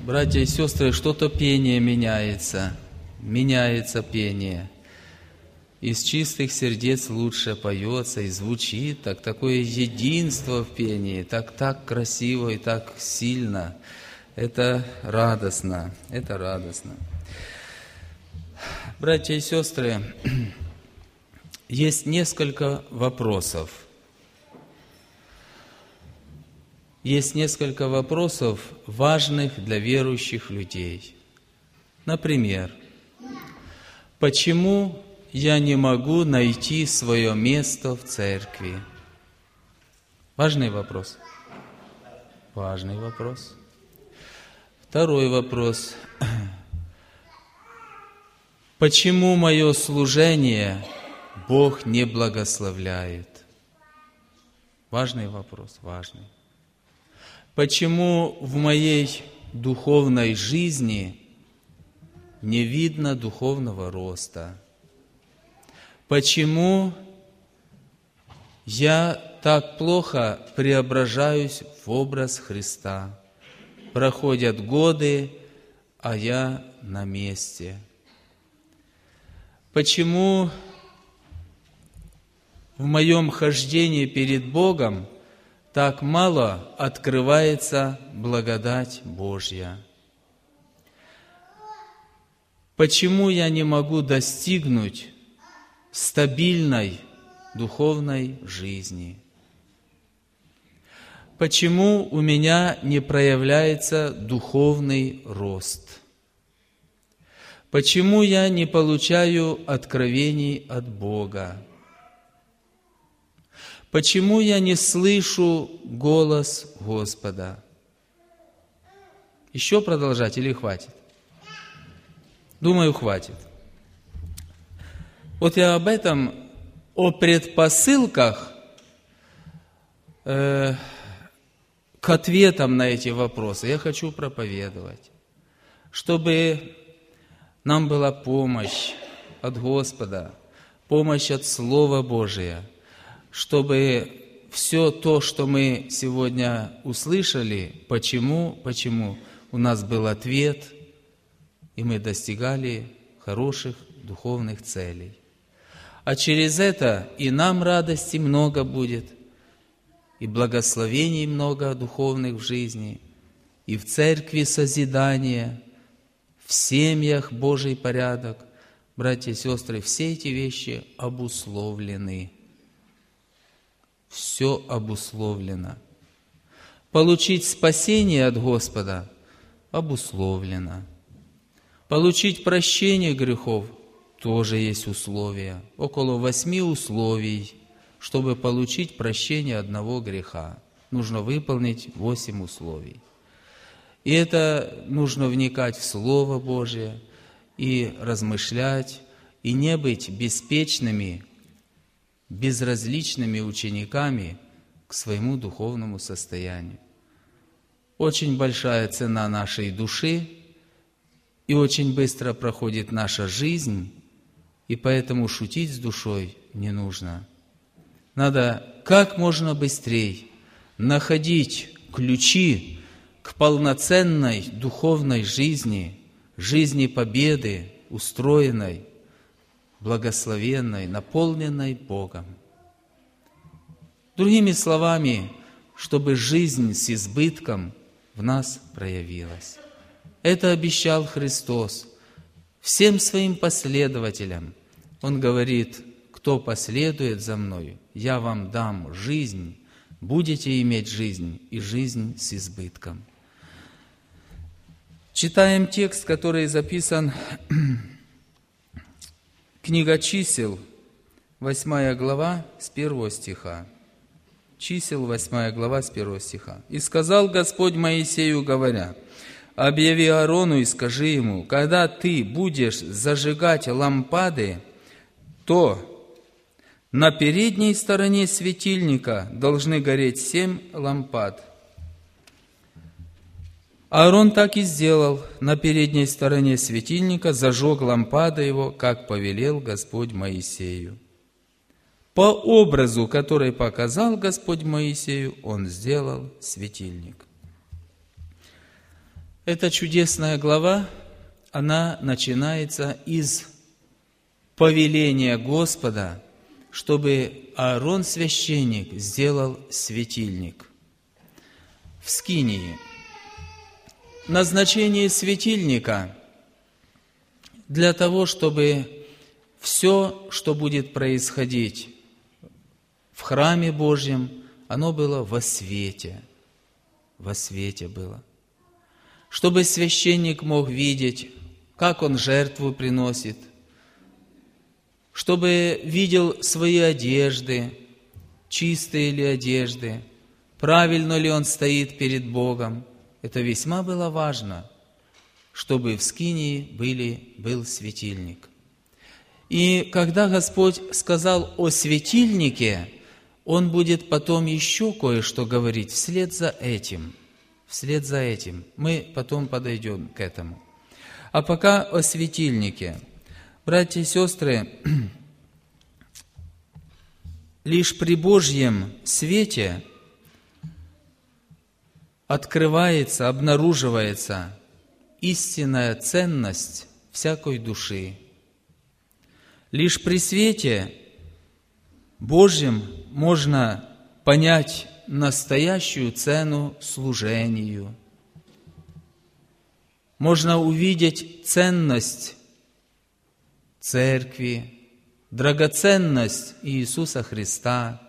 Братья и сестры, что-то пение меняется пение. Из чистых сердец лучше поется и звучит, такое единство в пении, так красиво и так сильно. Это радостно, это радостно. Братья и сестры, есть несколько вопросов. Есть несколько вопросов, важных для верующих людей. Например, почему я не могу найти свое место в церкви? Важный вопрос. Важный вопрос. Второй вопрос. Почему мое служение Бог не благословляет? Важный вопрос, важный. Почему в моей духовной жизни не видно духовного роста? Почему я так плохо преображаюсь в образ Христа? Проходят годы, а я на месте. Почему в моем хождении перед Богом так мало открывается благодать Божья? Почему я не могу достигнуть стабильной духовной жизни? Почему у меня не проявляется духовный рост? Почему я не получаю откровений от Бога? Почему я не слышу голос Господа? Еще продолжать или хватит? Думаю, хватит. Вот я об этом, о предпосылках к ответам на эти вопросы я хочу проповедовать, чтобы нам была помощь от Господа, помощь от Слова Божия, чтобы все то, что мы сегодня услышали, почему у нас был ответ, и мы достигали хороших духовных целей. А через это и нам радости много будет, и благословений много духовных в жизни, и в церкви созидание, в семьях Божий порядок. Братья и сестры, все эти вещи обусловлены. Все обусловлено. Получить спасение от Господа обусловлено. Получить прощение грехов тоже есть условия. Около 8 условий, чтобы получить прощение одного греха. Нужно выполнить 8 условий. И это нужно вникать в Слово Божие и размышлять, и не быть беспечными, безразличными учениками к своему духовному состоянию. Очень большая цена нашей души, и очень быстро проходит наша жизнь, и поэтому шутить с душой не нужно. Надо как можно быстрее находить ключи к полноценной духовной жизни, жизни победы, устроенной, благословенной, наполненной Богом. Другими словами, чтобы жизнь с избытком в нас проявилась. Это обещал Христос всем своим последователям. Он говорит: кто последует за Мною, я вам дам жизнь, будете иметь жизнь, и жизнь с избытком. Читаем текст, который записан, книга Чисел, 8 глава, с 1 стиха. Чисел, 8 глава, с 1 стиха. «И сказал Господь Моисею, говоря: объяви Аарону и скажи ему, когда ты будешь зажигать лампады, то на передней стороне светильника должны гореть 7 лампад. Аарон так и сделал, на передней стороне светильника зажег лампады его, как повелел Господь Моисею. По образу, который показал Господь Моисею, он сделал светильник». Эта чудесная глава, она начинается из повеления Господа, чтобы Аарон, священник, сделал светильник в скинии. Назначение светильника для того, чтобы все, что будет происходить в храме Божьем, оно было во свете. Во свете было. Чтобы священник мог видеть, как он жертву приносит, чтобы видел свои одежды, чистые ли одежды, правильно ли он стоит перед Богом. Это весьма было важно, чтобы в скинии был светильник. И когда Господь сказал о светильнике, Он будет потом еще кое-что говорить вслед за этим. Вслед за этим. Мы потом подойдем к этому. А пока о светильнике. Братья и сестры, лишь при Божьем свете открывается, обнаруживается истинная ценность всякой души. Лишь при свете Божьем можно понять настоящую цену служению. Можно увидеть ценность Церкви, драгоценность Иисуса Христа.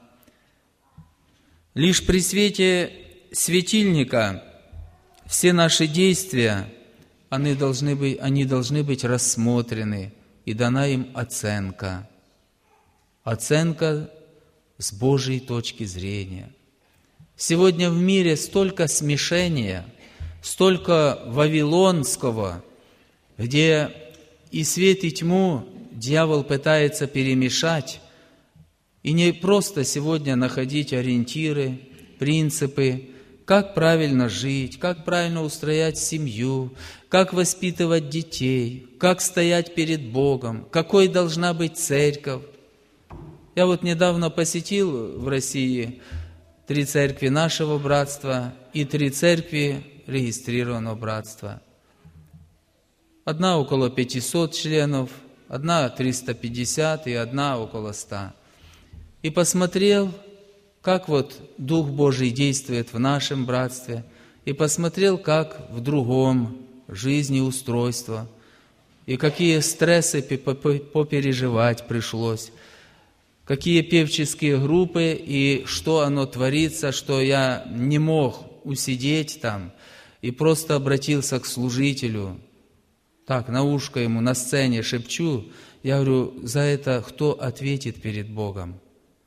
Лишь при свете светильника все наши действия, они должны быть рассмотрены, и дана им оценка. Оценка с Божьей точки зрения. Сегодня в мире столько смешения, столько вавилонского, где и свет, и тьму дьявол пытается перемешать, и не просто сегодня находить ориентиры, принципы, как правильно жить, как правильно устроять семью, как воспитывать детей, как стоять перед Богом, какой должна быть церковь. Я вот недавно посетил в России 3 церкви нашего братства и 3 церкви регистрированного братства. Одна около 500 членов, одна 350 и одна около 100. И посмотрел, как вот Дух Божий действует в нашем братстве, и посмотрел, как в другом жизнеустройство, и какие стрессы попереживать пришлось, какие певческие группы, и что оно творится, что я не мог усидеть там, и просто обратился к служителю, так, на ушко ему на сцене шепчу, я говорю, за это кто ответит перед Богом?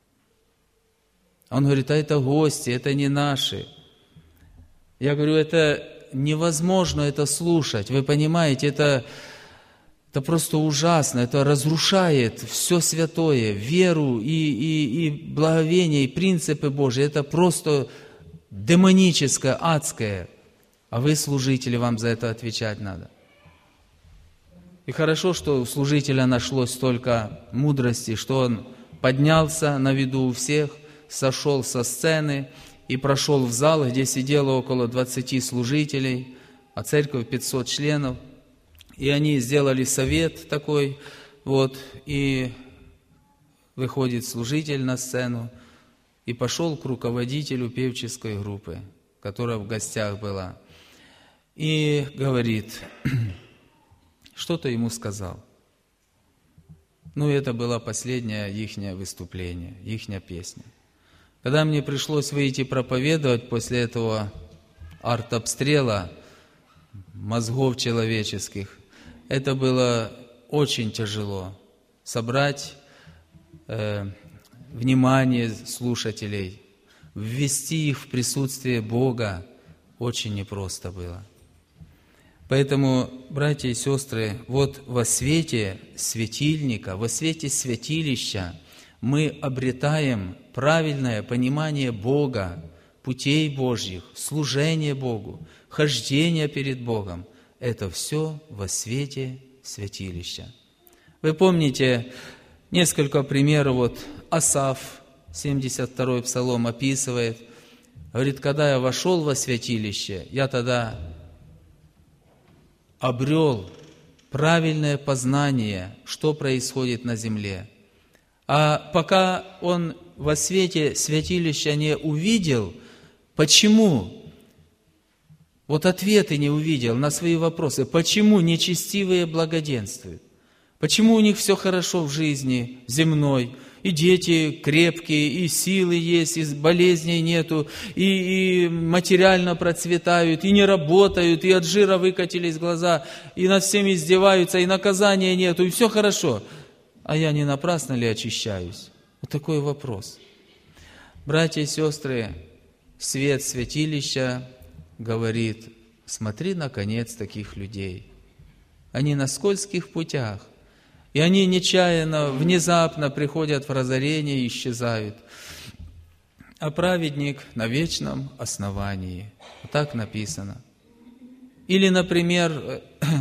Он говорит, а это гости, это не наши. Я говорю, это невозможно это слушать, вы понимаете, это просто ужасно, это разрушает все святое, веру и благовение, и принципы Божьи, это просто демоническое, адское, а вы, служители, вам за это отвечать надо. И хорошо, что у служителя нашлось столько мудрости, что он поднялся на виду у всех, сошел со сцены и прошел в зал, где сидело около 20 служителей, а церковь 500 членов. И они сделали совет такой, вот, и выходит служитель на сцену и пошел к руководителю певческой группы, которая в гостях была, и говорит, что-то ему сказал. Ну, это было последнее ихнее выступление, ихняя песня. Когда мне пришлось выйти проповедовать после этого артобстрела мозгов человеческих, это было очень тяжело. Собрать внимание слушателей, ввести их в присутствие Бога очень непросто было. Поэтому, братья и сестры, вот во свете светильника, во свете святилища мы обретаем правильное понимание Бога, путей Божьих, служение Богу, хождение перед Богом. Это все во свете святилища. Вы помните несколько примеров, вот Асаф, 72-й псалом описывает, говорит, когда я вошел во святилище, я тогда обрел правильное познание, что происходит на земле. А пока он во свете святилища не увидел, почему, вот ответы не увидел на свои вопросы, почему нечестивые благоденствуют, почему у них все хорошо в жизни земной, и дети крепкие, и силы есть, и болезней нету, и материально процветают, и не работают, и от жира выкатились глаза, и над всеми издеваются, и наказания нету, и все хорошо. А я не напрасно ли очищаюсь? Вот такой вопрос. Братья и сестры, свет святилища говорит: смотри на конец таких людей. Они на скользких путях, и они нечаянно, внезапно приходят в разорение и исчезают. А праведник на вечном основании. Вот так написано. Или, например,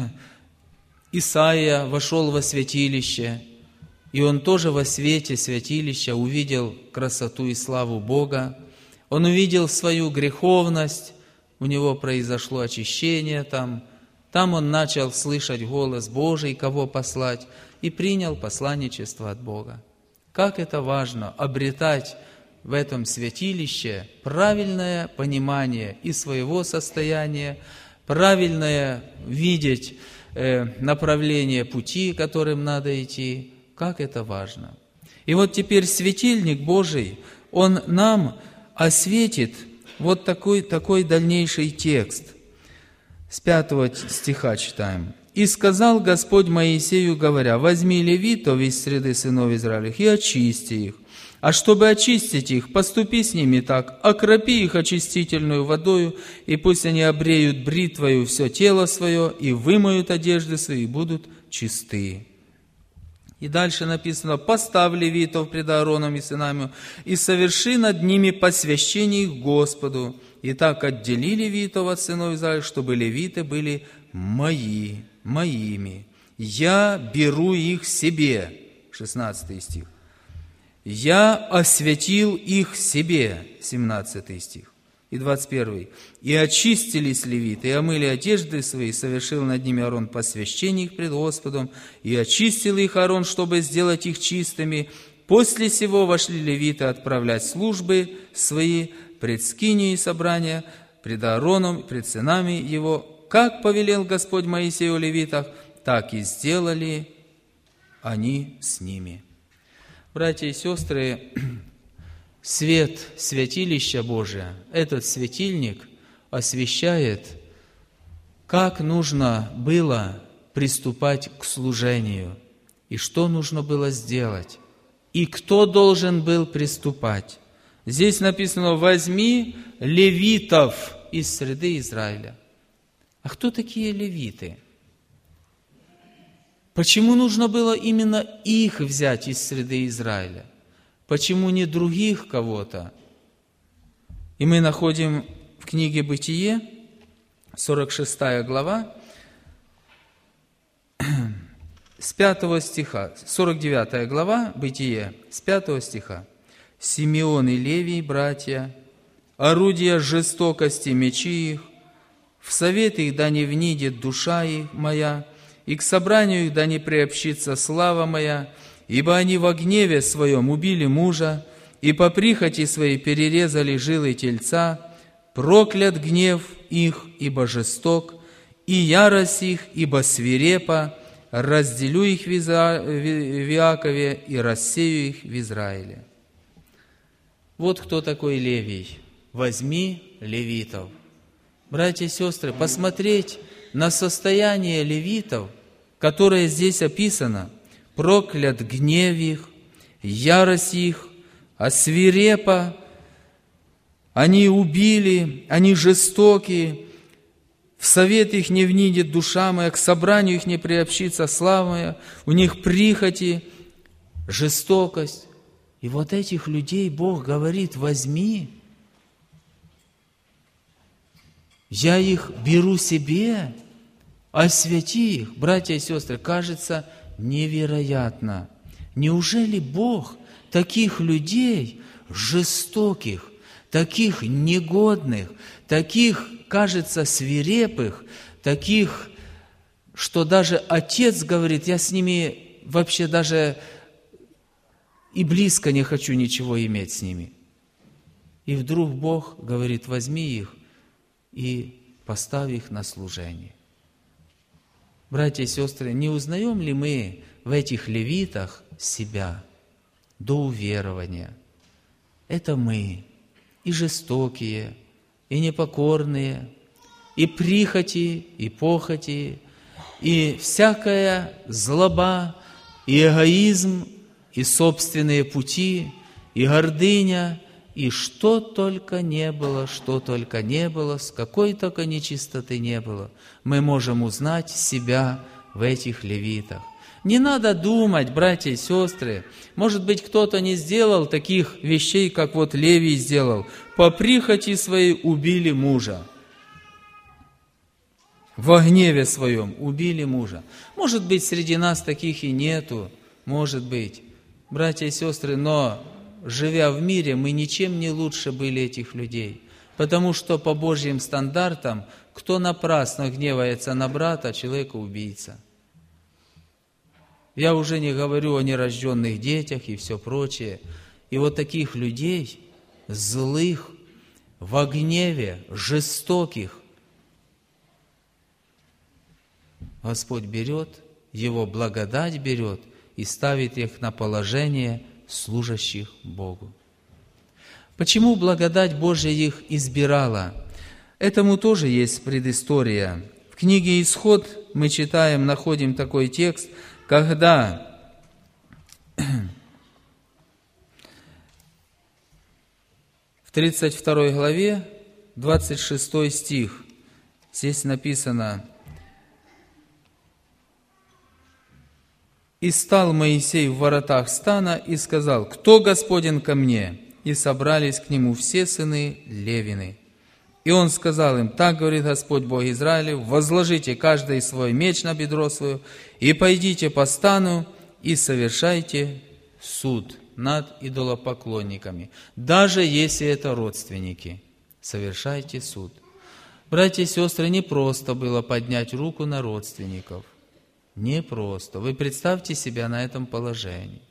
Исаия вошел во святилище, и он тоже во свете святилища увидел красоту и славу Бога. Он увидел свою греховность, у него произошло очищение там. Там он начал слышать голос Божий, кого послать, и принял посланничество от Бога. Как это важно обретать в этом святилище правильное понимание и своего состояния, правильное видеть направление пути, которым надо идти. Как это важно. И вот теперь светильник Божий, он нам осветит вот такой дальнейший текст. С 5 стиха читаем. «И сказал Господь Моисею, говоря: возьми левитов из среды сынов Израилевых и очисти их. А чтобы очистить их, поступи с ними так: окропи их очистительную водою, и пусть они обреют бритвою все тело свое, и вымоют одежды свои, и будут чисты». И дальше написано: «Поставь левитов пред Аароном и сынами, и соверши над ними посвящение их Господу. И так отдели левитов от сынов Израиля, чтобы левиты были моими. Я беру их себе». 16 стих. «Я осветил их себе». 17 стих. И 21. «И очистились левиты, и омыли одежды свои, и совершил над ними Аарон посвящение их пред Господом, и очистил их Аарон, чтобы сделать их чистыми. После сего вошли левиты отправлять службы свои пред скинией собрания, пред Аароном, пред сынами его. Как повелел Господь Моисею о левитах, так и сделали они с ними». Братья и сестры, свет святилища Божия, этот светильник освещает, как нужно было приступать к служению, и что нужно было сделать, и кто должен был приступать. Здесь написано: «возьми левитов из среды Израиля». А кто такие левиты? Почему нужно было именно их взять из среды Израиля? Почему не других кого-то? И мы находим в книге «Бытие», 46 глава, с 5 стиха, 49 глава «Бытие», с 5 стиха. «Симеон и Левий, братья, орудия жестокости мечи их, в совет их да не внидит душа их моя, и к собранию их да не приобщится слава моя, ибо они во гневе своем убили мужа, и по прихоти своей перерезали жилы тельца. Проклят гнев их, ибо жесток, и ярость их, ибо свирепа. Разделю их в Иакове и рассею их в Израиле». Вот кто такой Левий. «Возьми левитов». Братья и сестры, посмотреть на состояние левитов, которое здесь описано: проклят гнев их, ярость их, а свирепа, они убили, они жестоки, в совет их не внидит душа моя, к собранию их не приобщится слава моя, у них прихоти, жестокость. И вот этих людей Бог говорит: возьми, я их беру себе, освети их. Братья и сестры, кажется невероятно. Неужели Бог таких людей жестоких, таких негодных, таких, кажется, свирепых, таких что даже отец говорит, я с ними вообще даже и близко не хочу ничего иметь с ними. И вдруг Бог говорит, возьми их и поставь их на служение. Братья и сестры, не узнаем ли мы в этих левитах себя до уверования? Это мы, и жестокие, и непокорные, и прихоти, и похоти, и всякая злоба, и эгоизм, и собственные пути, и гордыня, и что только не было, с какой только нечистоты не было, мы можем узнать себя в этих левитах. Не надо думать, братья и сестры, может быть, кто-то не сделал таких вещей, как вот Левий сделал. По прихоти своей убили мужа. Во гневе своем убили мужа. Может быть, среди нас таких и нету, может быть. Братья и сестры, но живя в мире, мы ничем не лучше были этих людей. Потому что по Божьим стандартам, кто напрасно гневается на брата, человека-убийца. Я уже не говорю о нерожденных детях и все прочее. И вот таких людей, злых, во гневе, жестоких, Господь берет, Его благодать берет и ставит их на положение служащих Богу. Почему благодать Божья их избирала? Этому тоже есть предыстория. В книге «Исход» мы читаем, находим такой текст, когда в 32 главе, 26 стих, здесь написано: «И стал Моисей в воротах стана и сказал: Кто Господен ко мне? И собрались к нему все сыны Левины. И он сказал им: Так говорит Господь Бог Израилев: возложите каждый свой меч на бедро свое, и пойдите по стану, и совершайте суд над идолопоклонниками, даже если это родственники. Совершайте суд». Братья и сестры, не просто было поднять руку на родственников. Не просто. Вы представьте себя на этом положении.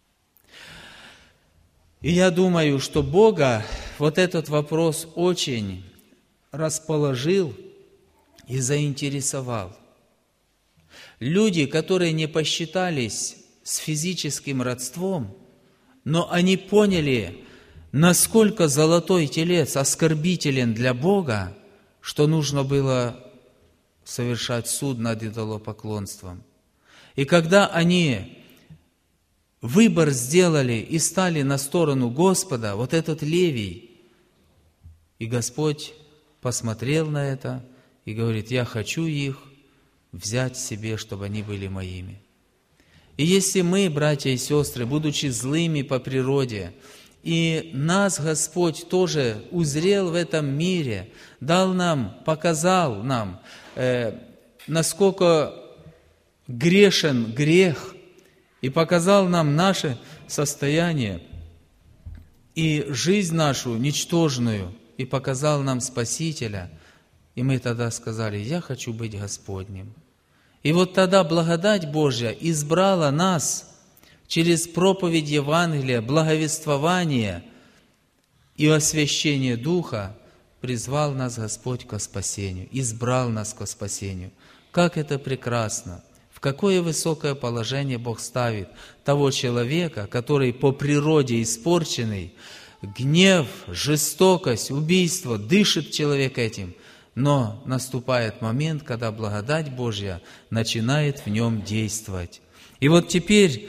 И я думаю, что Бога вот этот вопрос очень расположил и заинтересовал. Люди, которые не посчитались с физическим родством, но они поняли, насколько золотой телец оскорбителен для Бога, что нужно было совершать суд над идолопоклонством. И когда они выбор сделали и стали на сторону Господа, вот этот Левий, и Господь посмотрел на это и говорит: я хочу их взять себе, чтобы они были моими. И если мы, братья и сестры, будучи злыми по природе, и нас Господь тоже узрел в этом мире, дал нам, показал нам, насколько грешен грех, и показал нам наше состояние и жизнь нашу ничтожную, и показал нам Спасителя, и мы тогда сказали: я хочу быть Господним. И вот тогда благодать Божья избрала нас через проповедь Евангелия, благовествование и освящение Духа, призвал нас Господь ко спасению, избрал нас ко спасению. Как это прекрасно! В какое высокое положение Бог ставит того человека, который по природе испорченный, гнев, жестокость, убийство, дышит человек этим, но наступает момент, когда благодать Божья начинает в нем действовать. И вот теперь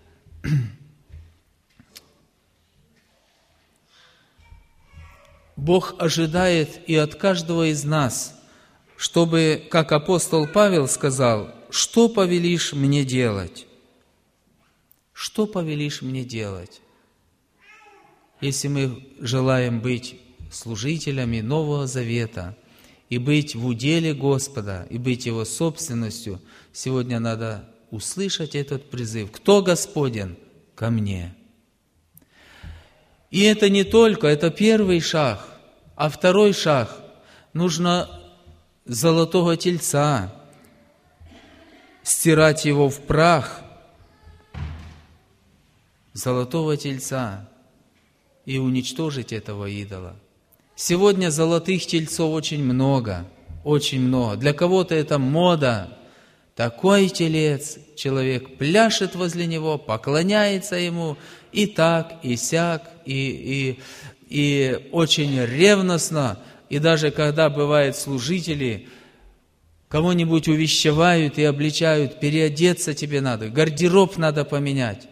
Бог ожидает и от каждого из нас, чтобы, как апостол Павел сказал: «Что повелишь мне делать?» Что повелишь мне делать? Если мы желаем быть служителями Нового Завета и быть в уделе Господа, и быть Его собственностью, сегодня надо услышать этот призыв: «Кто Господен? Ко мне». И это не только, это первый шаг, а второй шаг. Нужно золотого тельца, стирать его в прах, золотого тельца, и уничтожить этого идола. Сегодня золотых тельцов очень много, очень много. Для кого-то это мода. Такой телец, человек пляшет возле него, поклоняется ему, и так, и сяк, и очень ревностно. И даже когда бывают служители, кого-нибудь увещевают и обличают, переодеться тебе надо, гардероб надо поменять.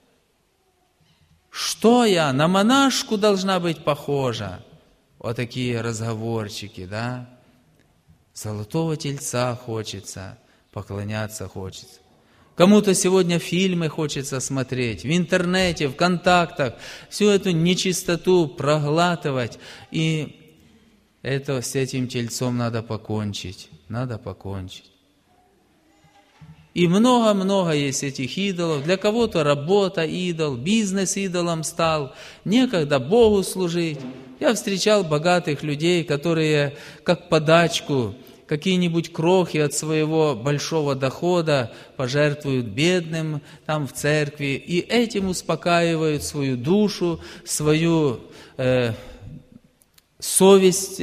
Что я, на монашку должна быть похожа? Вот такие разговорчики, да? Золотого тельца хочется, поклоняться хочется. Кому-то сегодня фильмы хочется смотреть, в интернете, в контактах, всю эту нечистоту проглатывать. И это с этим тельцом надо покончить, надо покончить. И много-много есть этих идолов. Для кого-то работа идол, бизнес идолом стал, некогда Богу служить. Я встречал богатых людей, которые как подачку какие-нибудь крохи от своего большого дохода пожертвуют бедным там в церкви, и этим успокаивают свою душу, свою совесть,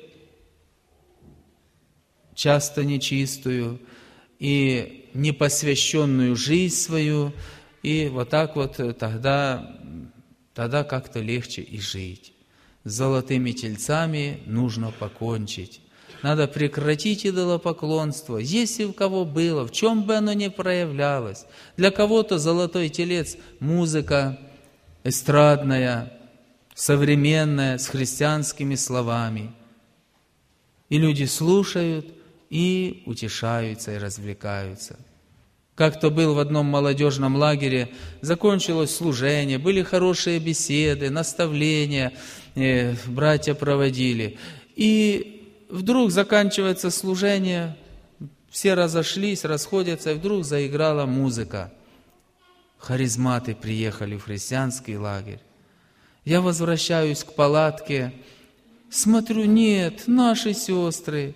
часто нечистую, и непосвященную жизнь свою, и вот так вот тогда как-то легче и жить. С золотыми тельцами нужно покончить. Надо прекратить идолопоклонство, если у кого было, в чем бы оно ни проявлялось. Для кого-то золотой телец – музыка эстрадная, современная, с христианскими словами. И люди слушают, и утешаются, и развлекаются. Как-то был в одном молодежном лагере, закончилось служение, были хорошие беседы, наставления, братья проводили. И вдруг заканчивается служение, все разошлись, расходятся, и вдруг заиграла музыка. Харизматы приехали в христианский лагерь. Я возвращаюсь к палатке, смотрю, нет, наши сестры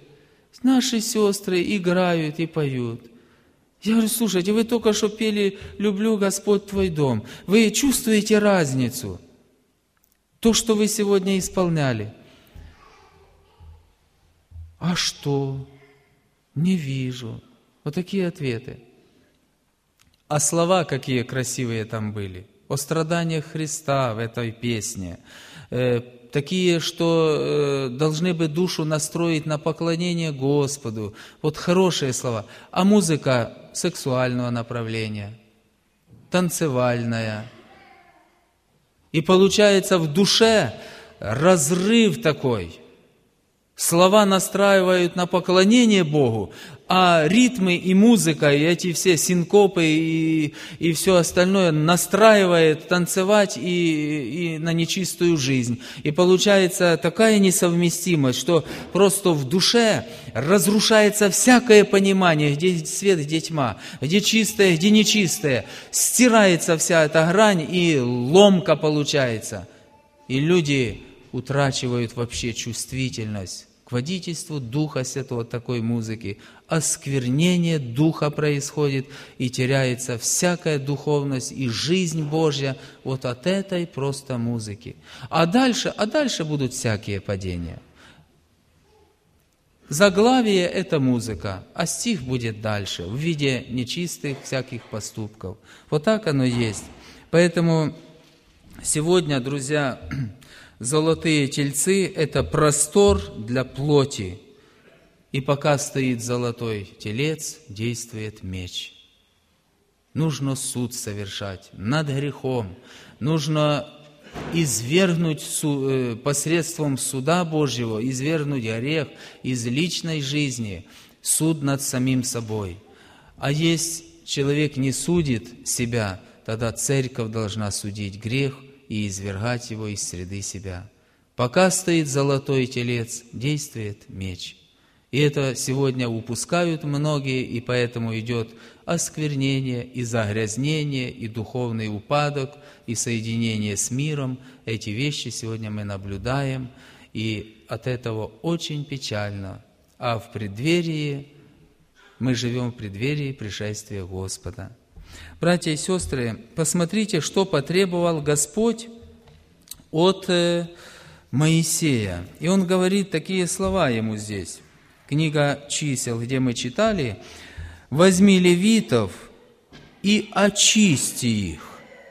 играют и поют. Я говорю, слушайте, вы только что пели «Люблю, Господь, Твой дом». Вы чувствуете разницу? То, что вы сегодня исполняли. А что? Не вижу. Вот такие ответы. А слова какие красивые там были. О страданиях Христа в этой песне. Такие, что должны бы душу настроить на поклонение Господу. Вот хорошие слова. А музыка сексуального направления, танцевальная. И получается в душе разрыв такой. Слова настраивают на поклонение Богу, а ритмы и музыка, и эти все синкопы и все остальное настраивает танцевать и на нечистую жизнь. И получается такая несовместимость, что просто в душе разрушается всякое понимание, где свет, где тьма, где чистое, где нечистое. Стирается вся эта грань, и ломка получается. И люди утрачивают вообще чувствительность к водительству Духа Святого такой музыки. Осквернение Духа происходит, и теряется всякая духовность и жизнь Божья вот от этой просто музыки. А дальше будут всякие падения. Заглавие – это музыка, а стих будет дальше, в виде нечистых всяких поступков. Вот так оно есть. Поэтому сегодня, друзья, золотые тельцы – это простор для плоти. И пока стоит золотой телец, действует меч. Нужно суд совершать над грехом. Нужно извергнуть посредством суда Божьего, извергнуть грех из личной жизни, суд над самим собой. А если человек не судит себя, тогда церковь должна судить грех и извергать его из среды себя. Пока стоит золотой телец, действует меч. И это сегодня упускают многие, и поэтому идет осквернение, и загрязнение, и духовный упадок, и соединение с миром. Эти вещи сегодня мы наблюдаем, и от этого очень печально. А в преддверии мы живем в преддверии пришествия Господа. Братья и сестры, посмотрите, что потребовал Господь от Моисея. И он говорит такие слова ему здесь. Книга Чисел, где мы читали: «Возьми левитов и очисти их».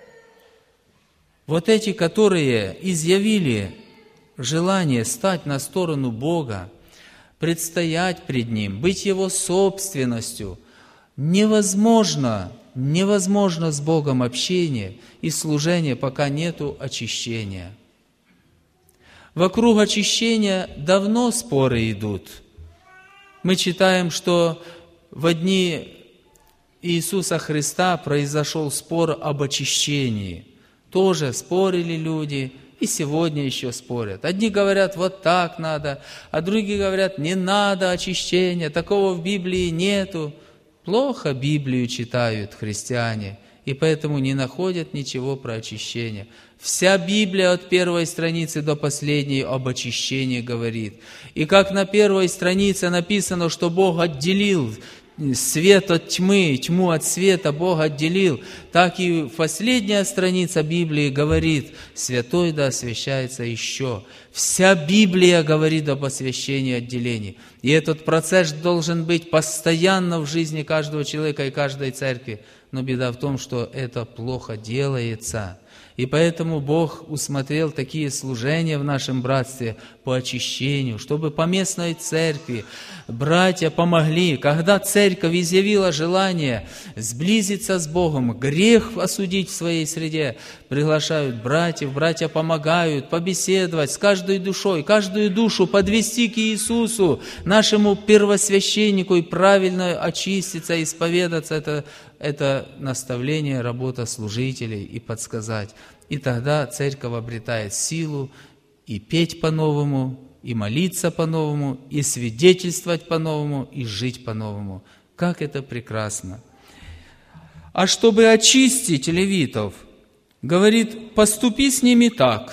Вот эти, которые изъявили желание стать на сторону Бога, предстоять пред Ним, быть Его собственностью, невозможно с Богом общение и служение, пока нету очищения. Вокруг очищения давно споры идут. Мы читаем, что в дни Иисуса Христа произошел спор об очищении. Тоже спорили люди, и сегодня еще спорят. Одни говорят, вот так надо, а другие говорят, не надо очищения, такого в Библии нету. Плохо Библию читают христиане, и поэтому не находят ничего про очищение. Вся Библия от первой страницы до последней об очищении говорит. И как на первой странице написано, что Бог отделил свет от тьмы, тьму от света Бог отделил, так и последняя страница Библии говорит, святой да освящается еще. Вся Библия говорит об освящении и отделении. И этот процесс должен быть постоянно в жизни каждого человека и каждой церкви. Но беда в том, что это плохо делается. И поэтому Бог усмотрел такие служения в нашем братстве по очищению, чтобы по местной церкви братья помогли. Когда церковь изъявила желание сблизиться с Богом, грех осудить в своей среде, приглашают братьев, братья помогают побеседовать с каждой душой, каждую душу подвести к Иисусу, нашему первосвященнику, и правильно очиститься, исповедаться. Это наставление, работа служителей и подсказать. И тогда церковь обретает силу и петь по-новому, и молиться по-новому, и свидетельствовать по-новому, и жить по-новому. Как это прекрасно! А чтобы очистить левитов, говорит, поступи с ними так,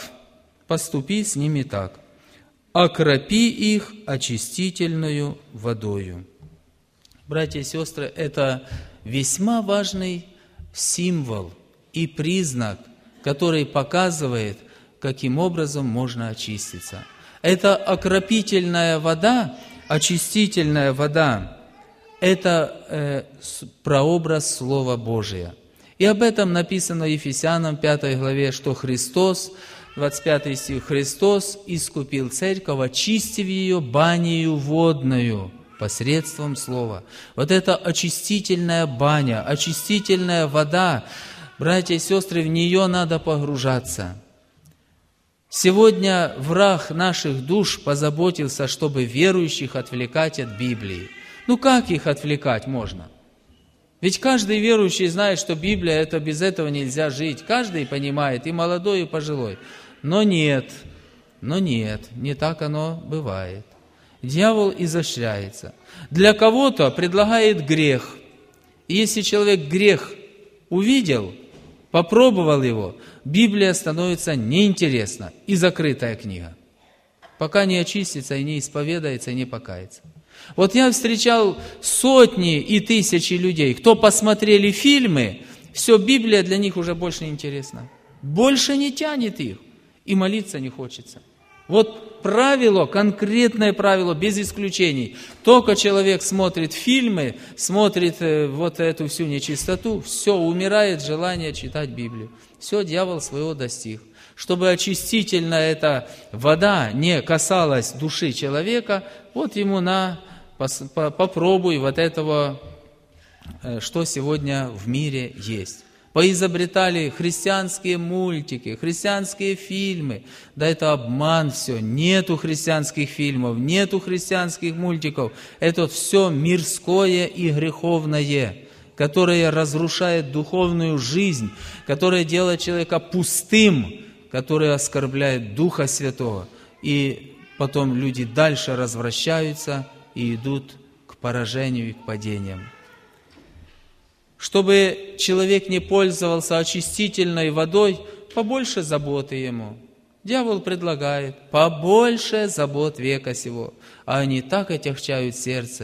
окропи их очистительную водою. Братья и сестры, это весьма важный символ и признак, который показывает, каким образом можно очиститься. Это окропительная вода, очистительная вода, это прообраз Слова Божия. И об этом написано в Ефесянам 5 главе, что Христос, 25 стих, Христос искупил церковь, очистив ее банею водною, посредством Слова. Вот это очистительная баня, очистительная вода, братья и сестры, в нее надо погружаться. Сегодня враг наших душ позаботился, чтобы верующих отвлекать от Библии. Ну как их отвлекать можно? Ведь каждый верующий знает, что Библия, это без этого нельзя жить. Каждый понимает, и молодой, и пожилой. Но нет, не так оно бывает. Дьявол изощряется. Для кого-то предлагает грех. И если человек грех увидел, попробовал его, Библия становится неинтересна и закрытая книга, пока не очистится и не исповедается, и не покается. Вот я встречал сотни и тысячи людей, кто посмотрели фильмы, все, Библия для них уже больше не интересна. Больше не тянет их, и молиться не хочется. Вот правило, конкретное правило, без исключений. Только человек смотрит фильмы, смотрит вот эту всю нечистоту, все, умирает желание читать Библию. Все, дьявол своего достиг. Чтобы очистительная эта вода не касалась души человека, вот ему попробуй вот этого, что сегодня в мире есть. Поизобретали христианские мультики, христианские фильмы. Да это обман все. Нету христианских фильмов, нету христианских мультиков. Это все мирское и греховное, которое разрушает духовную жизнь, которое делает человека пустым, которое оскорбляет Духа Святого. И потом люди дальше развращаются и идут к поражению и к падениям. Чтобы человек не пользовался очистительной водой, побольше заботы ему. Дьявол предлагает побольше забот века сего, а они так отягчают сердце.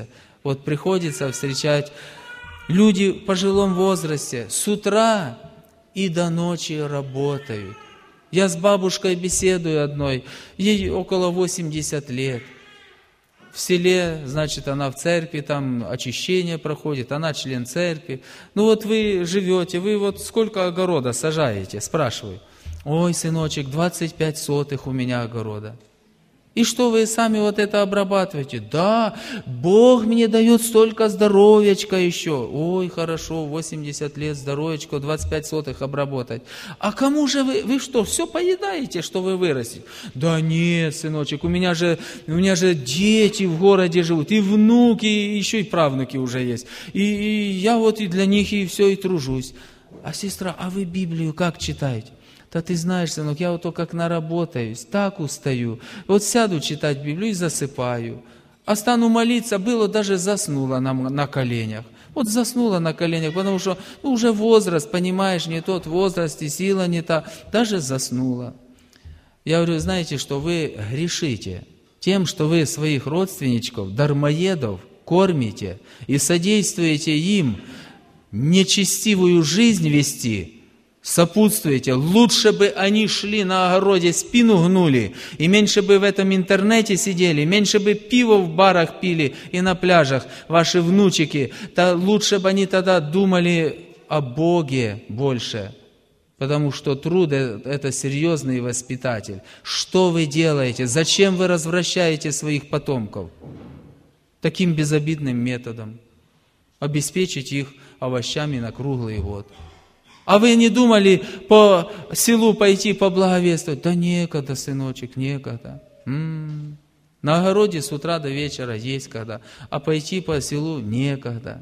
Вот приходится встречать люди в пожилом возрасте с утра и до ночи работают. Я с бабушкой беседую одной, ей около 80 лет. В селе, значит, она в церкви, там очищение проходит, она член церкви. Ну вот вы живете, вы вот сколько огорода сажаете, спрашиваю. Ой, сыночек, 25 сотых у меня огорода. И что вы сами вот это обрабатываете? Да, Бог мне дает столько здоровьячка еще. Ой, хорошо, 80 лет здоровьячка, 25 сотых обработать. А кому же вы что, все поедаете, что вы вырастете? Да нет, сыночек, у меня же дети в городе живут, и внуки, и еще и правнуки уже есть. И я вот и для них и все, и тружусь. А сестра, а вы Библию как читаете? Да ты знаешь, сынок, я вот только как наработаюсь, так устаю. Вот сяду читать Библию и засыпаю. А стану молиться, было, даже заснула на коленях. Вот заснула на коленях, потому что уже возраст, понимаешь, не тот возраст, и сила не та. Даже заснула. Я говорю, знаете, что вы грешите тем, что вы своих родственничков, дармоедов, кормите и содействуете им нечестивую жизнь вести, сопутствуете. Лучше бы они шли на огороде, спину гнули, и меньше бы в этом интернете сидели, меньше бы пиво в барах пили и на пляжах, ваши внучики. Лучше бы они тогда думали о Боге больше, потому что труд – это серьезный воспитатель. Что вы делаете? Зачем вы развращаете своих потомков? Таким безобидным методом. Обеспечить их овощами на круглый год. А вы не думали по селу пойти поблаговествовать? Да некогда, сыночек, некогда. На огороде с утра до вечера есть когда, а пойти по селу некогда.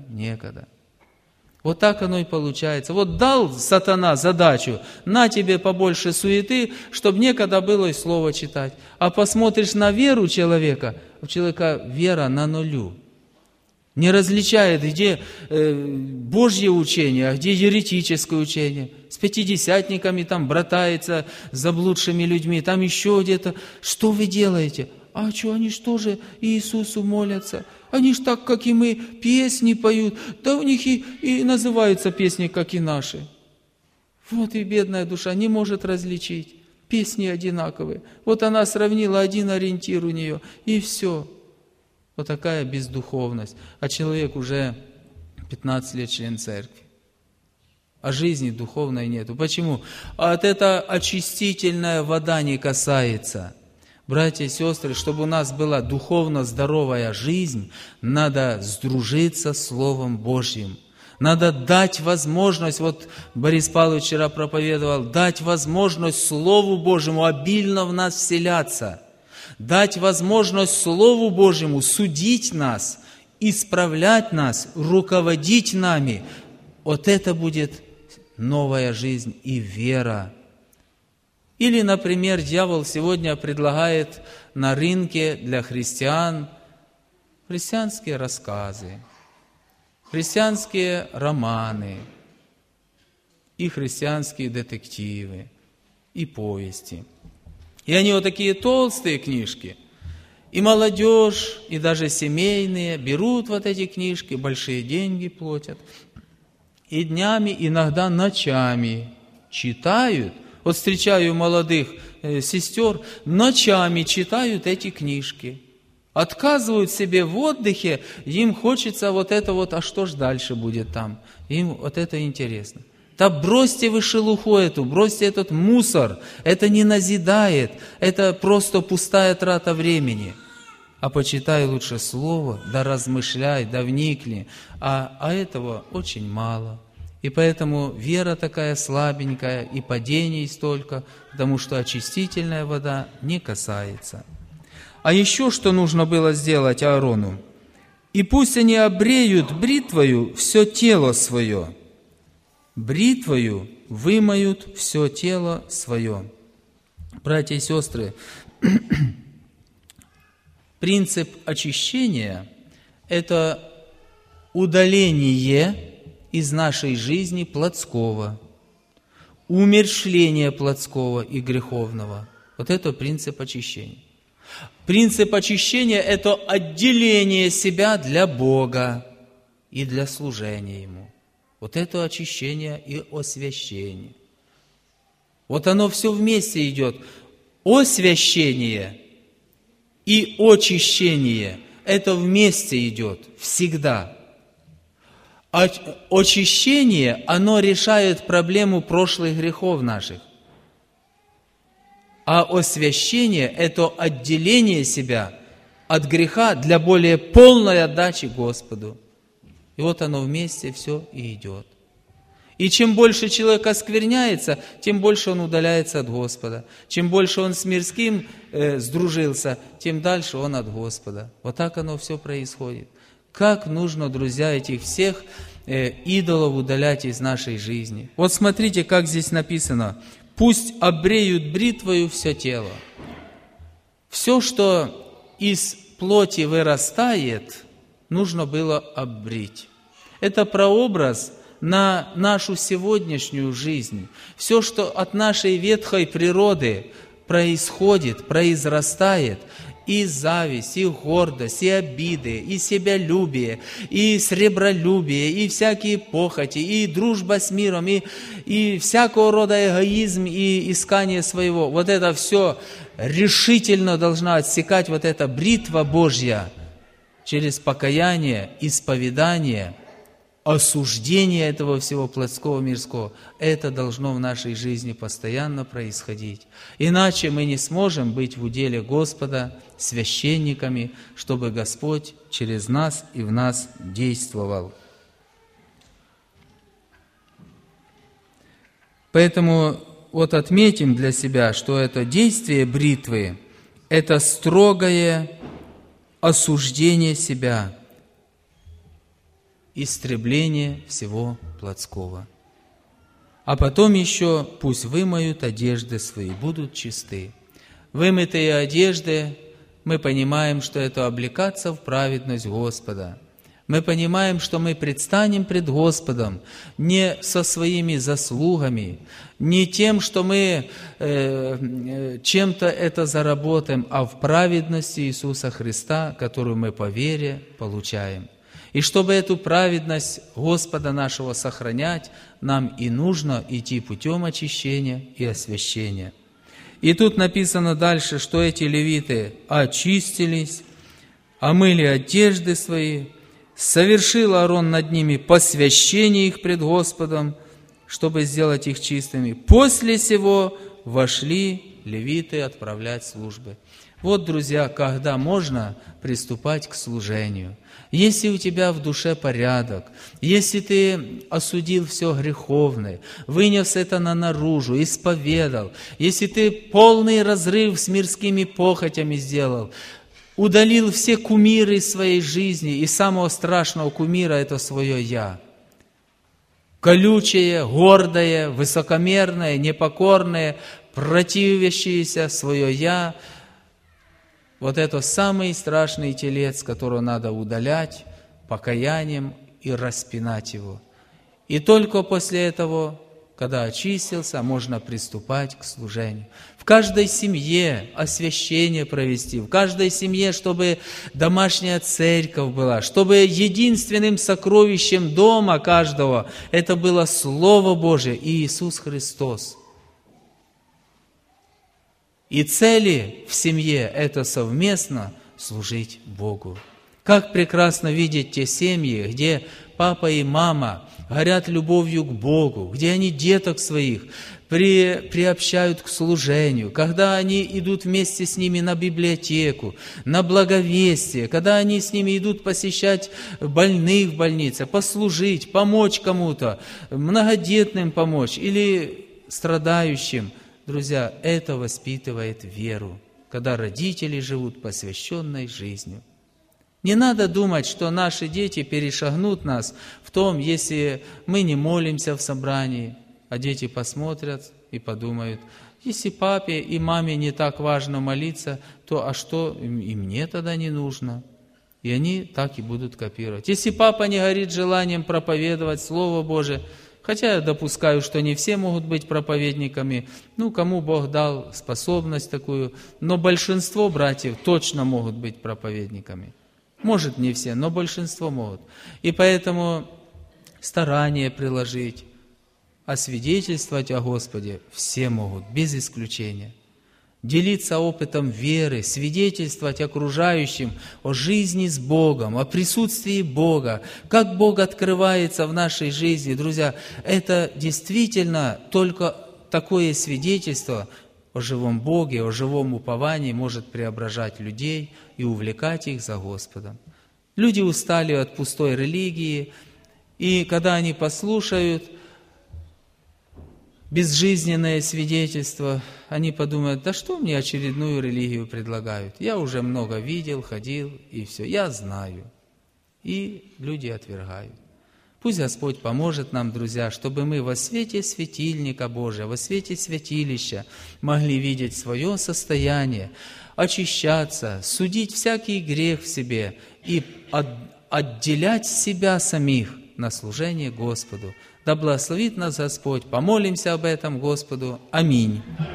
Вот так оно и получается. Вот дал сатана задачу, на тебе побольше суеты, чтобы некогда было и слово читать. А посмотришь на веру человека, у человека вера на нулю. Не различает, где Божье учение, а где еретическое учение. С пятидесятниками там братается, с заблудшими людьми, там еще где-то. Что вы делаете? А что, они ж тоже Иисусу молятся. Они ж так, как и мы, песни поют. Да у них и называются песни, как и наши. Вот и бедная душа не может различить. Песни одинаковые. Вот она сравнила, один ориентир у нее, и все. Вот такая бездуховность. А человек уже 15 лет член церкви. А жизни духовной нету. Почему? От это очистительная вода не касается. Братья и сестры, чтобы у нас была духовно здоровая жизнь, надо сдружиться с Словом Божьим. Надо дать возможность, вот Борис Павлович вчера проповедовал, дать возможность Слову Божьему обильно в нас вселяться. Дать возможность Слову Божьему судить нас, исправлять нас, руководить нами. Вот это будет новая жизнь и вера. Или, например, дьявол сегодня предлагает на рынке для христиан христианские рассказы, христианские романы и христианские детективы и повести. И они вот такие толстые книжки. И молодежь, и даже семейные берут вот эти книжки, большие деньги платят. И днями, иногда ночами читают. Вот встречаю молодых сестер, ночами читают эти книжки. Отказывают себе в отдыхе, им хочется вот это вот, а что ж дальше будет там? Им вот это интересно. Да бросьте вы шелуху эту, бросьте этот мусор. Это не назидает, это просто пустая трата времени. А почитай лучше слово, да размышляй, да вникни. А этого очень мало. И поэтому вера такая слабенькая, и падений столько, потому что очистительная вода не касается. А еще что нужно было сделать Аарону? «И пусть они обреют бритвою все тело свое». Бритвою вымоют все тело свое. Братья и сестры, принцип очищения – это удаление из нашей жизни плотского, умерщвление плотского и греховного. Вот это принцип очищения. Принцип очищения – это отделение себя для Бога и для служения Ему. Вот это очищение и освящение. Вот оно все вместе идет. Освящение и очищение – это вместе идет всегда. Очищение, оно решает проблему прошлых грехов наших. А освящение – это отделение себя от греха для более полной отдачи Господу. И вот оно вместе все и идет. И чем больше человек оскверняется, тем больше он удаляется от Господа. Чем больше он с мирским сдружился, тем дальше он от Господа. Вот так оно все происходит. Как нужно, друзья, этих всех идолов удалять из нашей жизни. Вот смотрите, как здесь написано. «Пусть обреют бритвою все тело». Все, что из плоти вырастает, нужно было обрить. Это прообраз на нашу сегодняшнюю жизнь. Все, что от нашей ветхой природы происходит, произрастает, и зависть, и гордость, и обиды, и себялюбие, и сребролюбие, и всякие похоти, и дружба с миром, и всякого рода эгоизм и искание своего. Вот это все решительно должна отсекать вот эта бритва Божья через покаяние, исповедание, осуждение этого всего плотского, мирского. Это должно в нашей жизни постоянно происходить. Иначе мы не сможем быть в уделе Господа священниками, чтобы Господь через нас и в нас действовал. Поэтому вот отметим для себя, что это действие бритвы – это строгое осуждение себя, истребление всего плотского. А потом еще пусть вымоют одежды свои, будут чисты. Вымытые одежды, мы понимаем, что это облекаться в праведность Господа. Мы понимаем, что мы предстанем пред Господом не со своими заслугами, не тем, что мы чем-то это заработаем, а в праведности Иисуса Христа, которую мы по вере получаем. И чтобы эту праведность Господа нашего сохранять, нам и нужно идти путем очищения и освящения. И тут написано дальше, что эти левиты очистились, омыли одежды свои, совершил Аарон над ними посвящение их пред Господом, чтобы сделать их чистыми. После сего вошли левиты отправлять службы. Вот, друзья, когда можно приступать к служению. Если у тебя в душе порядок, если ты осудил все греховное, вынес это наружу, исповедал, если ты полный разрыв с мирскими похотями сделал, удалил все кумиры из своей жизни, и самого страшного кумира – это свое «я». Колючее, гордое, высокомерное, непокорное, противящееся свое «я» – вот это самый страшный телец, которого надо удалять покаянием и распинать его. И только после этого, когда очистился, можно приступать к служению. В каждой семье освящение провести, в каждой семье, чтобы домашняя церковь была, чтобы единственным сокровищем дома каждого это было Слово Божие и Иисус Христос. И цели в семье – это совместно служить Богу. Как прекрасно видеть те семьи, где папа и мама горят любовью к Богу, где они деток своих приобщают к служению, когда они идут вместе с ними на библиотеку, на благовестие, когда они с ними идут посещать больных в больнице, послужить, помочь кому-то, многодетным помочь или страдающим. Друзья, это воспитывает веру, когда родители живут посвященной жизнью. Не надо думать, что наши дети перешагнут нас в том, если мы не молимся в собрании, а дети посмотрят и подумают, если папе и маме не так важно молиться, то а что и мне тогда не нужно? И они так и будут копировать. Если папа не горит желанием проповедовать Слово Божие, Хотя я допускаю, что не все могут быть проповедниками, кому Бог дал способность такую, но большинство братьев точно могут быть проповедниками. Может, не все, но большинство могут. И поэтому старание приложить, освидетельствовать о Господе все могут, без исключения. Делиться опытом веры, свидетельствовать окружающим о жизни с Богом, о присутствии Бога, как Бог открывается в нашей жизни. Друзья, это действительно только такое свидетельство о живом Боге, о живом уповании может преображать людей и увлекать их за Господом. Люди устали от пустой религии, и когда они послушают безжизненное свидетельство, они подумают: да что мне очередную религию предлагают? Я уже много видел, ходил, и все, я знаю. И люди отвергают. Пусть Господь поможет нам, друзья, чтобы мы во свете светильника Божия, во свете святилища могли видеть свое состояние, очищаться, судить всякий грех в себе и отделять себя самих на служение Господу. Да благословит нас Господь. Помолимся об этом Господу. Аминь.